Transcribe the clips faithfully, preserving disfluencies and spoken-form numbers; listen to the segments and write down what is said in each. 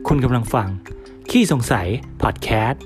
คุณกำลังฟังขี้สงสัยพอดแคสต์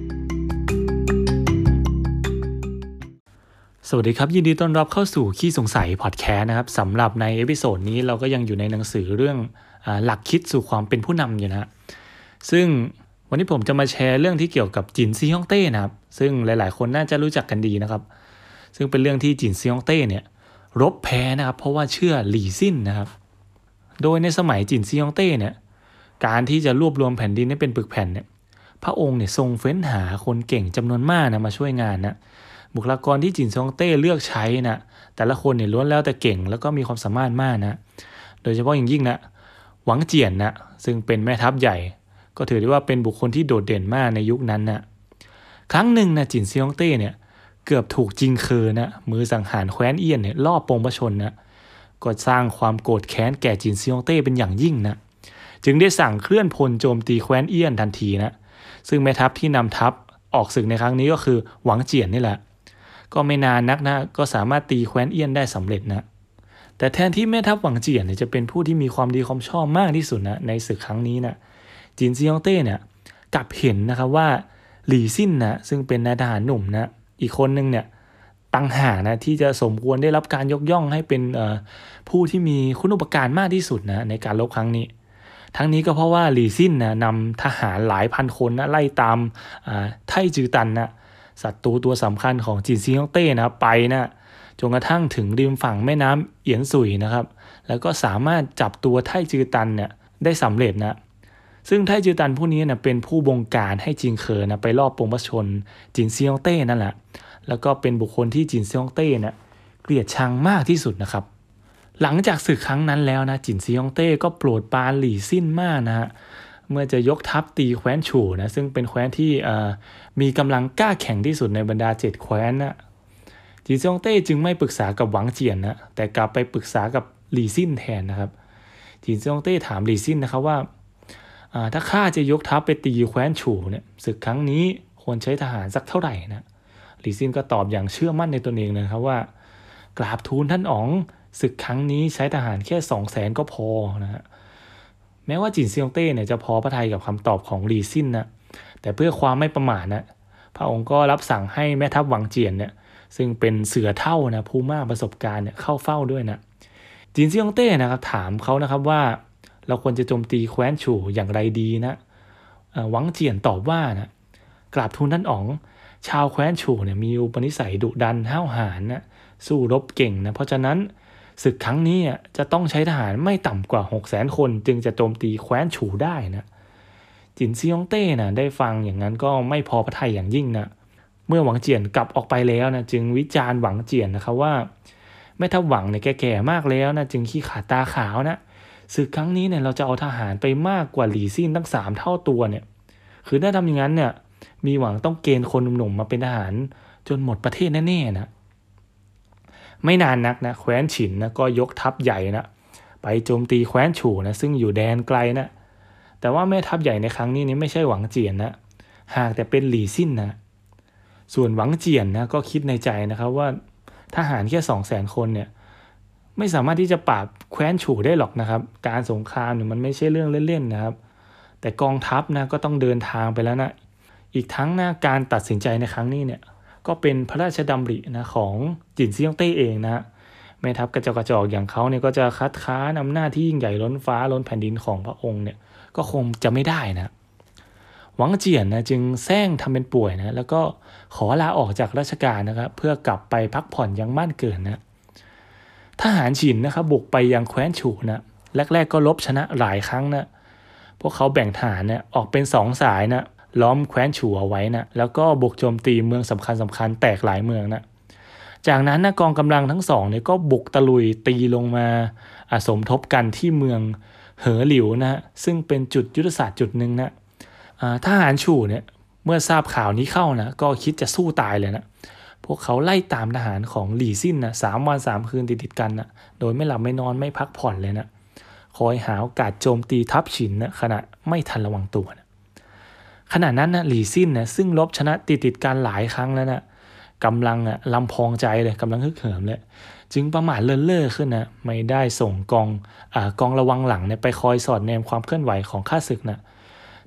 สวัสดีครับยินดีต้อนรับเข้าสู่ขี้สงสัยพอดแคสต์นะครับสำหรับในเอพิโซดนี้เราก็ยังอยู่ในหนังสือเรื่องอ่าหลักคิดสู่ความเป็นผู้นำอยู่นะซึ่งวันนี้ผมจะมาแชร์เรื่องที่เกี่ยวกับจินซีฮ่องเต้นะครับซึ่งหลายๆคนน่าจะรู้จักกันดีนะครับซึ่งเป็นเรื่องที่จินซีฮ่องเต้เนี่ยรบแพ้นะครับเพราะว่าเชื่อหลี่ซิ่นนะครับโดยในสมัยจินซีฮ่องเต้เนี่ยการที่จะรวบรวมแผ่นดินให้เป็นปึกแผ่นเนี่ยพระองค์เนี่ยทรงเฟ้นหาคนเก่งจำนวนมากนะมาช่วยงานนะบุคลากรที่จินซีฮ่องเต้เลือกใช้นะแต่ละคนเนี่ยล้วนแล้วแต่เก่งแล้วก็มีความสามารถมากนะโดยเฉพาะอย่างยิ่งนะหวังเจียนนะซึ่งเป็นแม่ทัพใหญ่ก็ถือได้ว่าเป็นบุคคลที่โดดเด่นมากในยุคนั้นนะครั้งหนึ่งนะจินซีฮ่องเต้เนี่ยเกือบถูกจิงเคอนะมือสังหารแคว้นเอี้ยนเนี่ยลอบปงพระชนนะก็สร้างความโกรธแค้นแก่จินซีฮ่องเต้เป็นอย่างยิ่งนะจึงได้สั่งเคลื่อนพลโจมตีแคว้นเอี้ยนทันทีนะซึ่งแม่ทัพที่นำทัพออกศึกในครั้งนี้ก็คือหวังเจียนนี่แหละก็ไม่นานนักนะก็สามารถตีแคว้นเอี้ยนได้สำเร็จนะแต่แทนที่แม่ทัพหวังเจียนเนี่ยจะเป็นผู้ที่มีความดีความชอบมากที่สุดนะในศึกครั้งนี้นะจินซีฮ่องเต้เนี่ยกลับเห็นนะครับว่าหลี่ซิ่นนะซึ่งเป็นนายทหารหนุ่มนะอีกคนนึงเนี่ยตั้งหากนะที่จะสมควรได้รับการยกย่องให้เป็นผู้ที่มีคุณูปการมากที่สุดนะในการรบครั้งนี้ทั้งนี้ก็เพราะว่าหลี่ซิ่นนะนำทหารหลายพันคนนะไล่ตามไท่จือตันนะศัตรูตัวสำคัญของจินซีฮ่องเต้นะไปนะจนกระทั่งถึงริมฝั่งแม่น้ำเอียนสุยนะครับแล้วก็สามารถจับตัวไท่จือตันเนี่ยได้สำเร็จนะซึ่งไท่จือตันผู้นี้นะเป็นผู้บงการให้จิงเคอนะไปลอบปงพระชนจินซีฮ่องเต้นั่นแหละแล้วก็เป็นบุคคลที่จินซีฮ่องเต้นะเกลียดชังมากที่สุดนะครับหลังจากศึกครั้งนั้นแล้วนะจินซีฮ่องเต้ก็โปรดปรานหลี่ซิ่นมากนะฮะเมื่อจะยกทัพตีแคว้นฉู่นะซึ่งเป็นแคว้นที่มีกำลังกล้าแข่งที่สุดในบรรดาเจ็ดแคว้นนะจินซีฮ่องเต้จึงไม่ปรึกษากับหวังเจียนนะแต่กลับไปปรึกษากับหลี่ซิ่นแทนนะครับจินซีฮ่องเต้ถามหลี่ซิ่นนะครับว่าถ้าข้าจะยกทัพไปตีแคว้นฉู่เนี่ยศึกครั้งนี้ควรใช้ทหารสักเท่าไหร่นะหลี่ซิ่นก็ตอบอย่างเชื่อมั่นในตนเองนะครับว่ากราบทูลท่านอ๋องศึกครั้งนี้ใช้ทหารแค่ สองแสน ก็พอนะฮะแม้ว่าจินซีฮ่องเต้เนี่ยจะพอพระทัยกับคำตอบของหลี่ซิ่นนะแต่เพื่อความไม่ประมาทนะพระองค์ก็รับสั่งให้แม่ทัพหวังเจียนเนี่ยซึ่งเป็นเสือเท่านะผู้มากประสบการณ์เนี่ยเข้าเฝ้าด้วยนะจินซีฮ่องเต้นะครับถามเขานะครับว่าเราควรจะโจมตีแคว้นฉู่อย่างไรดีนะหวังเจียนตอบว่านะกราบทูลท่านอ๋องชาวแคว้นฉู่เนี่ยมีอุปนิสัยดุดันห้าวหาญนะสู้รบเก่งนะเพราะฉะนั้นศึกครั้งนี้จะต้องใช้ทหารไม่ต่ำกว่า หกแสน คนจึงจะโจมตีแคว้นฉู่ได้นะจินซีฮ่องเต้นะได้ฟังอย่างนั้นก็ไม่พอพระทัยอย่างยิ่งนะเมื่อหวังเจียนกลับออกไปแล้วนะจึงวิจารณ์หวังเจียนนะครับว่าแม่ทัพหวังเนี่ยแก่ๆมากแล้วนะจึงขี้ขาดตาขาวนะศึกครั้งนี้เนี่ยเราจะเอาทหารไปมากกว่าหลี่ซิ่นตั้งสามเท่าตัวเนี่ยคือถ้าทำอย่างนั้นเนี่ยมีหวังต้องเกณฑ์คนหนุ่มๆมาเป็นทหารจนหมดประเทศแน่ๆนะไม่นานนักนะแคว้นฉินนะก็ยกทัพใหญ่นะไปโจมตีแคว้นฉู่นะซึ่งอยู่แดนไกลนะแต่ว่าแม่ทัพใหญ่ในครั้งนี้นี่ไม่ใช่หวังเจียนนะหากแต่เป็นหลี่ซิ่นนะส่วนหวังเจียนนะก็คิดในใจนะครับว่าทหารแค่ สองแสน คนเนี่ยไม่สามารถที่จะปราบแคว้นฉู่ได้หรอกนะครับการสงครามเนี่ยมันไม่ใช่เรื่องเล่นๆนะครับแต่กองทัพนะก็ต้องเดินทางไปแล้วนะอีกทั้งนะการตัดสินใจในครั้งนี้เนี่ยก็เป็นพระราชดำรินะของจินซีฮ่องเต้เองนะแม่ทัพกระจอกกระจอกอย่างเขาเนี่ยก็จะคัดค้านอำนาจที่ยิ่งใหญ่ล้นฟ้าล้นแผ่นดินของพระองค์เนี่ยก็คงจะไม่ได้นะหวังเจียนนะจึงแซงทำเป็นป่วยนะแล้วก็ขอลาออกจากราชการนะครับเพื่อกลับไปพักผ่อนยังบ้านเกิดนะทหารฉินนะครับบุกไปยังแคว้นฉู่นะแรกๆก็ลบชนะหลายครั้งนะพวกเขาแบ่งทหารเนี่ยออกเป็นสองสายนะล้อมแคว้นฉู่เอาไว้นะแล้วก็บุกโจมตีเมืองสำคัญสำคัญแตกหลายเมืองนะจากนั้นนะกองกำลังทั้งสองเนี่ยก็บุกตะลุยตีลงมาสมทบกันที่เมืองเหอหลิวนะซึ่งเป็นจุดยุทธศาสตร์จุดหนึ่งนะทหารฉู่เนี่ยเมื่อทราบข่าวนี้เข้านะก็คิดจะสู้ตายเลยนะพวกเขาไล่ตามทหารของหลี่ซิ่นนะสามวันสามคืนติดๆกันนะโดยไม่หลับไม่นอนไม่พักผ่อนเลยนะคอยหาโอกาสโจมตีทัพฉินนะขณะไม่ทันระวังตัวนะขณะนั้นนะหลี่ซิ่นนะซึ่งรบชนะติดติดกันหลายครั้งแล้วนะกำลังอ่ะลำพองใจเลยกำลังฮึกเหิมเลยจึงประมาทเลินเล่อขึ้นนะไม่ได้ส่งกองอ่ากองระวังหลังเนี่ยไปคอยสอดแนมความเคลื่อนไหวของข้าศึกนะ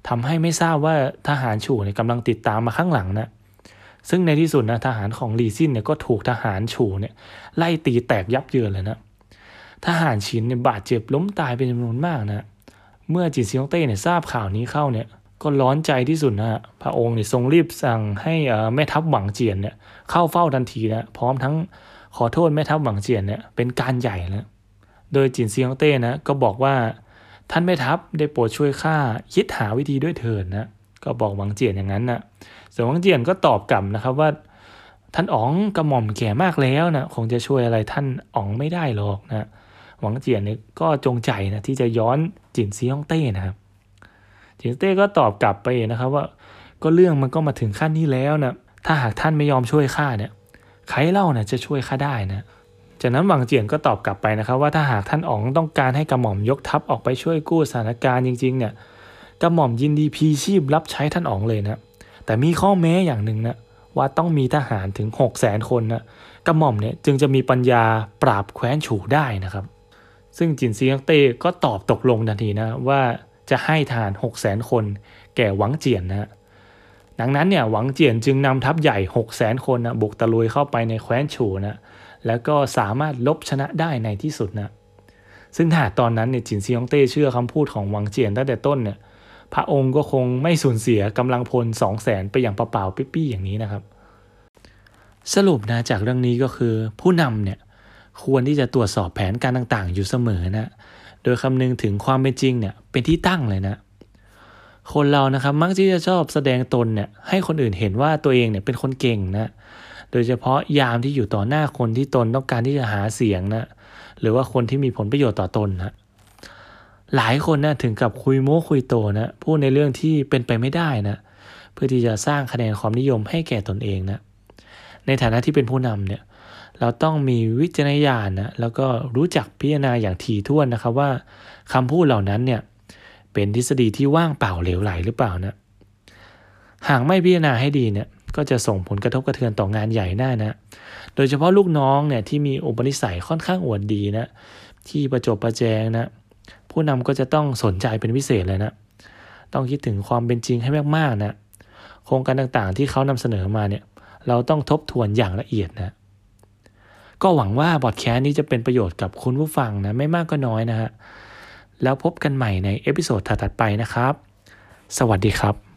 ทำให้ไม่ทราบว่าทหารฉู่เนี่ยกำลังติดตามมาข้างหลังนะซึ่งในที่สุดนะทหารของหลี่ซิ่นเนี่ยก็ถูกทหารฉู่เนี่ยไล่ตีแตกยับเยินเลยนะทหารชินเนี่ยบาดเจ็บล้มตายเป็นจำนวนมากนะเมื่อจินซีฮงเต้เนี่ยทราบข่าวนี้เข้าเนี่ยก็ร้อนใจที่สุดนะพระองค์เนี่ยทรงรีบสั่งให้แม่ทัพหวังเจียนเนี่ยเข้าเฝ้าทันทีนะพร้อมทั้งขอโทษแม่ทัพหวังเจียนเนี่ยเป็นการใหญ่นะโดยจินซีฮงเต้นะก็บอกว่าท่านแม่ทัพได้โปรดช่วยข้าคิดหาวิธีด้วยเถิดนะก็บอกหวังเจียนอย่างนั้นนะส่วนหวังเจียนก็ตอบกลับนะครับว่าท่านอ๋องกระหม่อมแก่มากแล้วนะคงจะช่วยอะไรท่านอ๋องไม่ได้หรอกนะหวังเจียนเนี่ยก็จงใจนะที่จะย้อนจินซีฮงเต้นะครับจินซีฮงเต้ก็ตอบกลับไปนะครับว่าก็เรื่องมันก็มาถึงขั้นนี้แล้วนะถ้าหากท่านไม่ยอมช่วยข้าเนี่ยใครเล่านะจะช่วยข้าได้นะจากนั้นหวังเจียนก็ตอบกลับไปนะครับว่าถ้าหากท่านอ๋องต้องการให้กระหม่อมยกทัพออกไปช่วยกู้สถานการณ์จริงๆเนี่ยกระหม่อมยินดีพลีชีพรับใช้ท่านอ๋องเลยนะแต่มีข้อแม้อย่างหนึ่งนะว่าต้องมีทหารถึง หกแสน คนนะกระหม่อมเนี่ยจึงจะมีปัญญาปราบแคว้นฉู่ได้นะครับซึ่งจินซีฮังเต้ก็ตอบตกลงทันทีนะว่าจะให้ทหาร หกแสน คนแก่หวังเจียนนะดังนั้นเนี่ยหวังเจียนจึงนำทัพใหญ่ หกแสน คนนะบุกตะลุยเข้าไปในแคว้นฉู่นะแล้วก็สามารถลบชนะได้ในที่สุดนะซึ่งถ้าตอนนั้นเนี่ยจินซีฮงเต้เชื่อคำพูดของหวังเจียนตั้งแต่ต้นเนี่ยพระองค์ก็คงไม่สูญเสียกำลังพล สองแสน ไปอย่างเปล่าๆปี้ๆอย่างนี้นะครับสรุปนะจากเรื่องนี้ก็คือผู้นำเนี่ยควรที่จะตรวจสอบแผนการต่างๆอยู่เสมอนะโดยคำนึงถึงความเป็นจริงเนี่ยเป็นที่ตั้งเลยนะคนเรานะครับมักที่จะชอบแสดงตนเนี่ยให้คนอื่นเห็นว่าตัวเองเนี่ยเป็นคนเก่งนะโดยเฉพาะยามที่อยู่ต่อหน้าคนที่ตนต้องการที่จะหาเสียงนะหรือว่าคนที่มีผลประโยชน์ต่อตนนะหลายคนนะถึงกับคุยโม้คุยโตนะพูดในเรื่องที่เป็นไปไม่ได้นะเพื่อที่จะสร้างคะแนนความนิยมให้แก่ตนเองนะในฐานะที่เป็นผู้นำเนี่ยเราต้องมีวิจารณญาณนะแล้วก็รู้จักพิจารณาอย่างถี่ถ้วนนะครับว่าคำพูดเหล่านั้นเนี่ยเป็นทฤษฎีที่ว่างเปล่าเหลวไหลหรือเปล่านะหากไม่พิจารณาให้ดีเนี่ยก็จะส่งผลกระทบกระเทือนต่องานใหญ่ได้นะโดยเฉพาะลูกน้องเนี่ยที่มีอุปนิสัยค่อนข้างอวดดีนะที่ประจบประแจงนะผู้นำก็จะต้องสนใจเป็นพิเศษเลยนะต้องคิดถึงความเป็นจริงให้มากๆนะโครงการต่างๆที่เขานำเสนอมาเนี่ยเราต้องทบทวนอย่างละเอียดนะก็หวังว่าบอดแคสต์นี้จะเป็นประโยชน์กับคุณผู้ฟังนะไม่มากก็น้อยนะฮะแล้วพบกันใหม่ในเอพิโซดถัดๆไปนะครับสวัสดีครับ